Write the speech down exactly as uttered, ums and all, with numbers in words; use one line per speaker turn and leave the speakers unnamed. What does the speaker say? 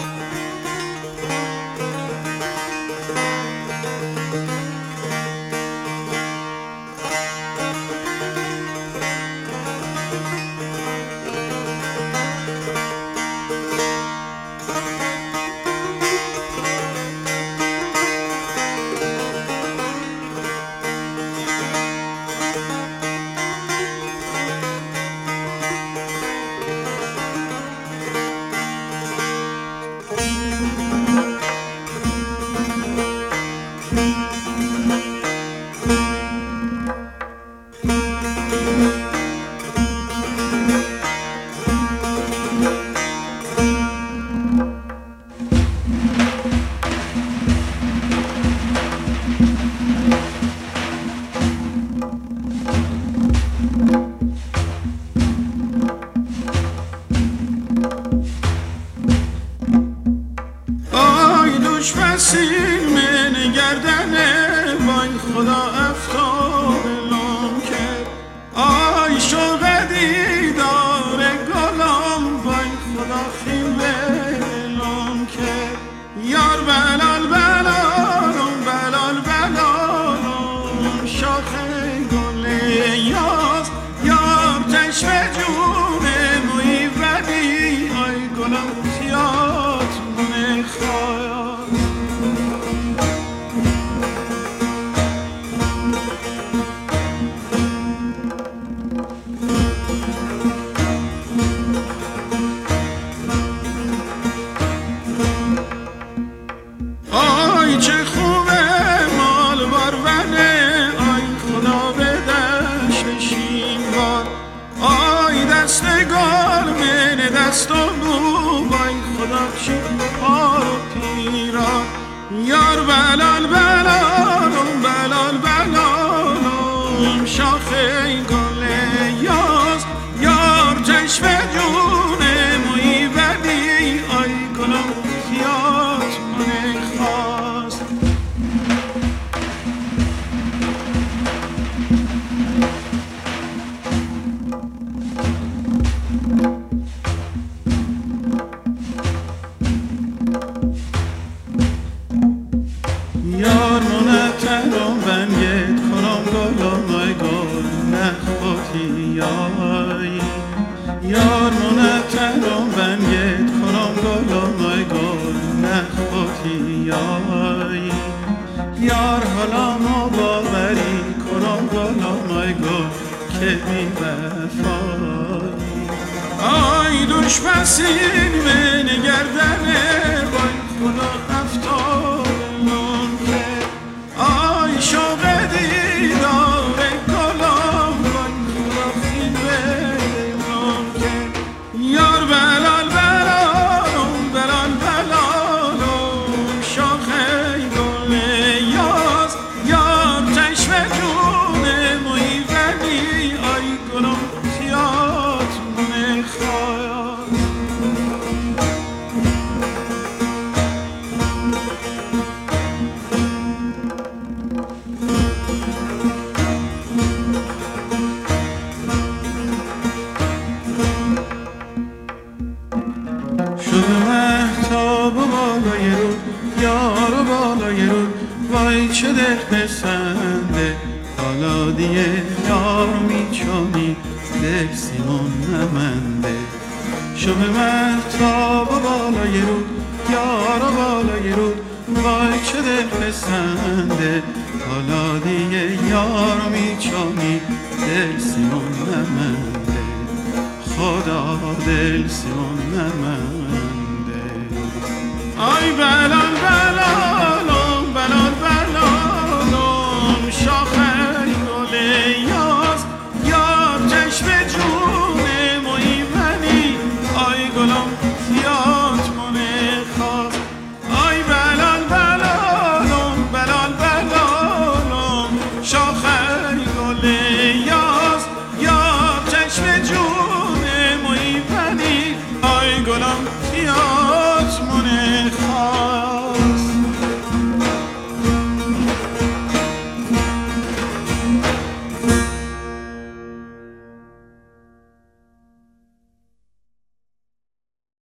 مسیر من گردنه وای خدا افتاد لام کرد آی شوق دیدار گلام وای خدا خیمه لام کرد یار بلال بلالم بلال بلالم شاخ گل یاز یار چشم جونه موی بدی آی گلم تیات من خواهد آی چه خوبه مال بارونه آی خدا به دشتشین بار آی دست گل من دست و بوب آی خدا چی پار و پیران یار بلال بلالم بلال بلالم شاخ گل یاز یار چشم جونه موی بدی آی گلم خیات من خواست یار منترم بنگت کنم گلم ای گل نخواتی یای یار منترم بنگت کنم گلم ای گل نخواتی یای یار حالا ما باوری کنم گلم ای گل که بی وفایی آی دوش پسین من گردنه وای خدا افتاد لام کرد آی شوق دیدار گلم وای خدا خیمه لام کرد یار بلال بلالم بلال بلالم شاخ گل یاز یار چشم جونه موی ولی آی گلم تیات من خواهد شده مهتاب و بالای رود یار و بالای رود وای چه دل پسنده حالا دیگه یار میچانی دل سیمون نمنده شده مهتاب و بالای رود یار و بالای رود وای چه دل پسنده حالا دیگه یار میچانی دل سیمون نمنده خدا دل سیمون نمنده آی بلال بلالم بلال بلالم شاخ گل یاز یار چشم جونه موی بنی آی گلم تیات من خواست آی بلال بلالم بلال بلالم شاخ گل یاز یار چشم جونه موی بنی آی گلم تیات من خواست